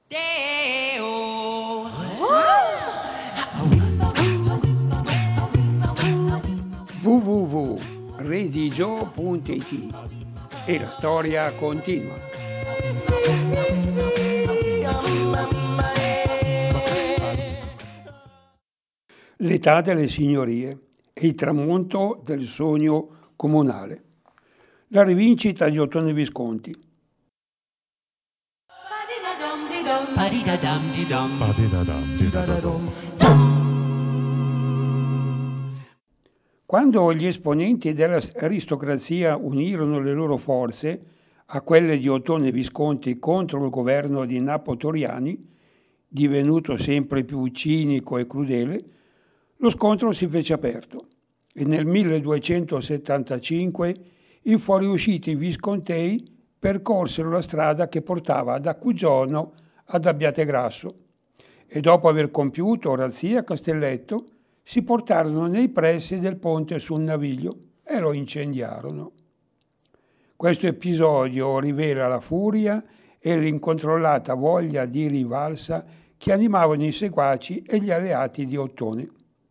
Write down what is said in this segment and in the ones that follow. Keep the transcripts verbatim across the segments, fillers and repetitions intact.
w w w punto redigio punto it e la storia continua. L'età delle signorie e il tramonto del sogno comunale. La rivincita di Ottone Visconti. Quando gli esponenti dell'aristocrazia unirono le loro forze a quelle di Ottone Visconti contro il governo di Napo Toriani, divenuto sempre più cinico e crudele, lo scontro si fece aperto e nel milleduecentosettantacinque i fuoriusciti viscontei percorsero la strada che portava da Cugiono ad Abbiategrasso e dopo aver compiuto razzia a Castelletto si portarono nei pressi del ponte sul Naviglio e lo incendiarono. Questo episodio rivela la furia e l'incontrollata voglia di rivalsa che animavano i seguaci e gli alleati di Ottone.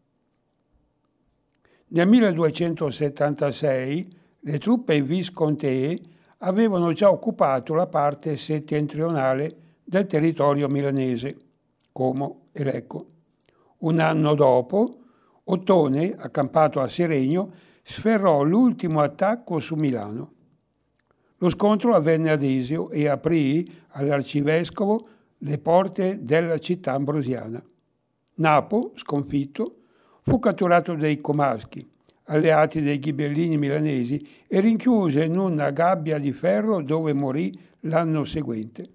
Nel milleduecentosettantasei le truppe viscontee avevano già occupato la parte settentrionale del territorio milanese, Como e Lecco. Un anno dopo, Ottone, accampato a Seregno, sferrò l'ultimo attacco su Milano. Lo scontro avvenne ad Esio e aprì all'arcivescovo le porte della città ambrosiana. Napo, sconfitto, fu catturato dai Comaschi, alleati dei ghibellini milanesi, e rinchiuso in una gabbia di ferro dove morì l'anno seguente.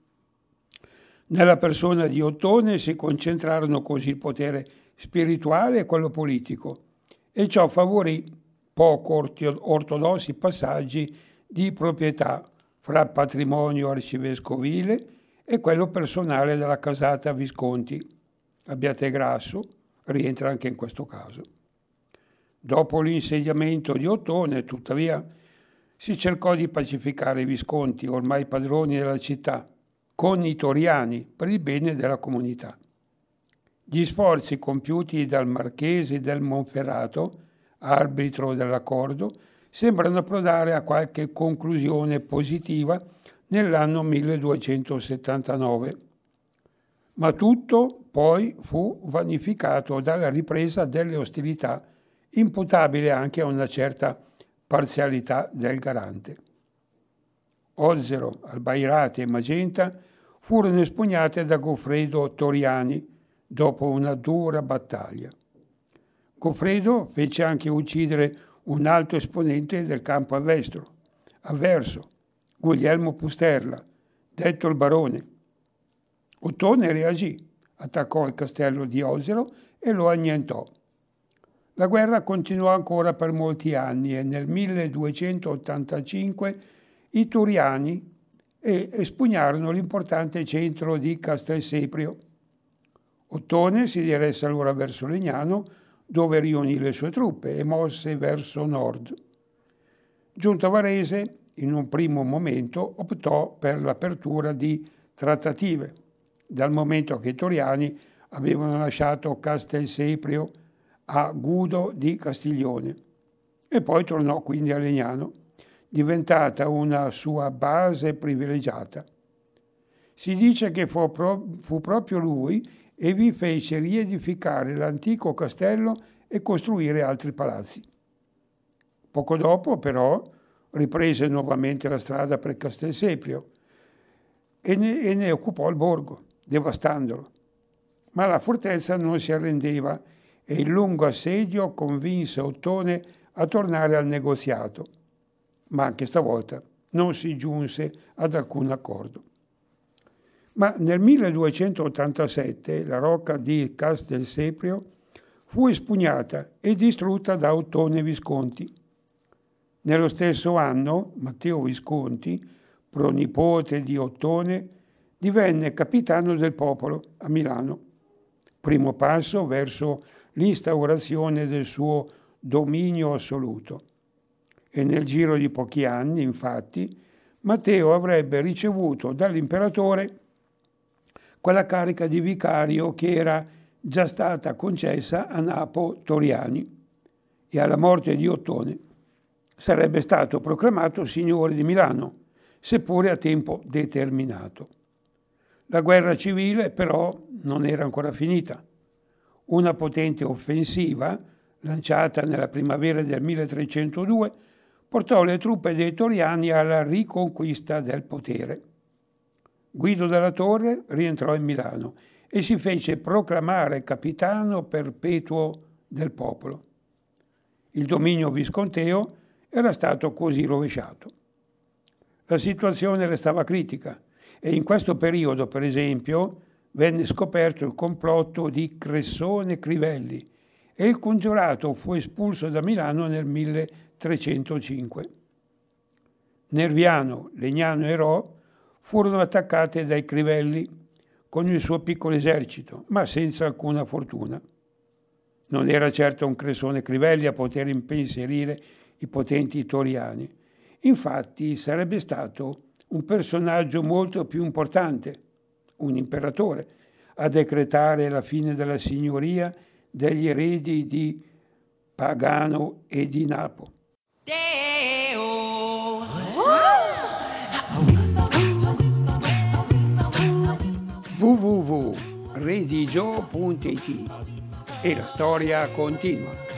Nella persona di Ottone si concentrarono così il potere spirituale e quello politico, e ciò favorì poco ortodossi passaggi di proprietà fra patrimonio arcivescovile e quello personale della casata Visconti. Abbiategrasso rientra anche in questo caso. Dopo l'insediamento di Ottone, tuttavia, si cercò di pacificare i Visconti, ormai padroni della città, con i Toriani per il bene della comunità. Gli sforzi compiuti dal marchese del Monferrato, arbitro dell'accordo, sembrano approdare a qualche conclusione positiva nell'anno milleduecentosettantanove. Ma tutto poi fu vanificato dalla ripresa delle ostilità, imputabile anche a una certa parzialità del garante. Ozzero, Albairate e Magenta furono espugnate da Goffredo Toriani dopo una dura battaglia. Goffredo fece anche uccidere un alto esponente del campo avvestro, avverso, Guglielmo Pusterla, detto il barone. Ottone reagì, attaccò il castello di Osero e lo annientò. La guerra continuò ancora per molti anni e nel milleduecentottantacinque i Turiani espugnarono l'importante centro di Castelseprio. Ottone si diresse allora verso Legnano, dove riunì le sue truppe e mosse verso nord. Giunto a Varese, in un primo momento optò per l'apertura di trattative, dal momento che i Toriani avevano lasciato Castelseprio a Gudo di Castiglione, e poi tornò quindi a Legnano, diventata una sua base privilegiata. Si dice che fu, pro- fu proprio lui e vi fece riedificare l'antico castello e costruire altri palazzi. Poco dopo, però, riprese nuovamente la strada per Castelseprio e ne, e ne occupò il borgo, devastandolo. Ma la fortezza non si arrendeva e il lungo assedio convinse Ottone a tornare al negoziato, ma anche stavolta non si giunse ad alcun accordo. Ma nel milleduecentottantasette la rocca di Castelseprio fu espugnata e distrutta da Ottone Visconti. Nello stesso anno Matteo Visconti, pronipote di Ottone, divenne capitano del popolo a Milano, primo passo verso l'instaurazione del suo dominio assoluto. E nel giro di pochi anni, infatti, Matteo avrebbe ricevuto dall'imperatore quella carica di vicario che era già stata concessa a Napo Toriani e alla morte di Ottone sarebbe stato proclamato signore di Milano, seppure a tempo determinato. La guerra civile però non era ancora finita. Una potente offensiva, lanciata nella primavera del milletrecentodue, portò le truppe dei Toriani alla riconquista del potere. Guido della Torre rientrò in Milano e si fece proclamare capitano perpetuo del popolo. Il dominio visconteo era stato così rovesciato. La situazione restava critica e in questo periodo, per esempio, venne scoperto il complotto di Cressone Crivelli e il congiurato fu espulso da Milano nel milletrecentocinque. Nerviano, Legnano e Ro furono attaccate dai Crivelli con il suo piccolo esercito, ma senza alcuna fortuna. Non era certo un Cressone Crivelli a poter impensierire i potenti toriani. Infatti sarebbe stato un personaggio molto più importante, un imperatore, a decretare la fine della signoria degli eredi di Pagano e di Napo. w w w punto redigio punto it e la storia continua.